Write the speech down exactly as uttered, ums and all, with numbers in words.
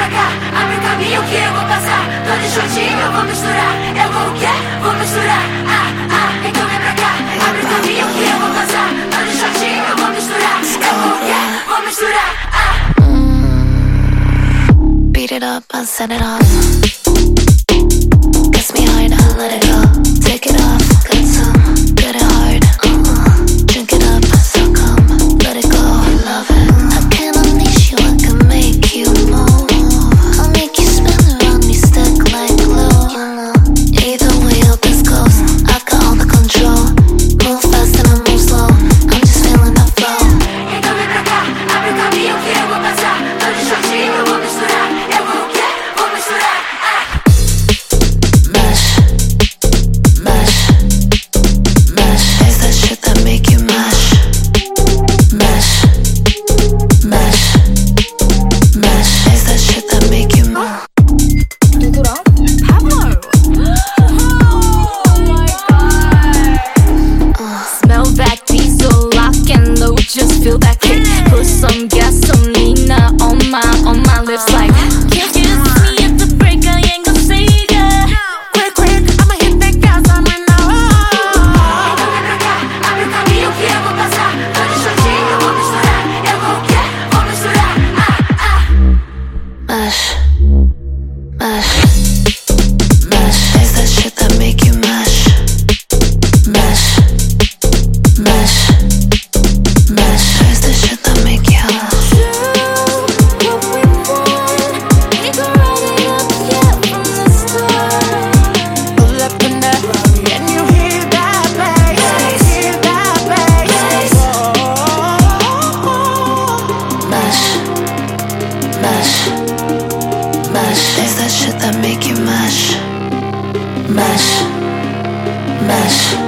pra cá, abre o caminho que eu vou passar. Tô de shortinho, eu vou misturar. Eu vou o quê? Vou misturar. Ah, ah, então vem pra cá, abre o caminho que eu vou passar. Tô de shortinho, eu vou misturar. Eu vou o quê? Vou misturar. Ah. Mm, beat it up, I set it off. Kiss me hard, I let it go. Take it off, got some, get it hard. Uh-uh, drink it up, so come, let it go. I love it. I can unleash you, I can make you move. I'll make you spin around me, stick like glue. You know, either way up this goes. I got all the control. Move fast and I move slow. I'm just feeling the flow. Então vem pra cá, abre o caminho que eu vou passar. Tô de shortinho, eu vou misturar. Eu vou o quê? Vou misturar. Ah. Mash, mash, mash. Taste that shit that make you mash. Mash, mash, mash. Taste that shit that make you mash. 누구랑? Pablo. Oh my god. Smell that diesel, lock and load, just feel that kick. Put some gasoline on my, on my lips like. Can't kiss me at the break, I ain't gon' say that. Quick, quick, I'ma hit that gas, I'm right now. Então vem pra cá, abre o caminho que eu vou passar. Tô de shortinho, eu vou misturar. Eu vou o quê? Vou misturar. Ah, ah. Mash, mash, mash. Taste that shit that make you mash. Mash, mash, mash. Taste that shit that make you mash. Pull up in the, can you hear that bass? Hear that bass? Mash, mash, mash. Taste that shit that make you mash. Mash, mash.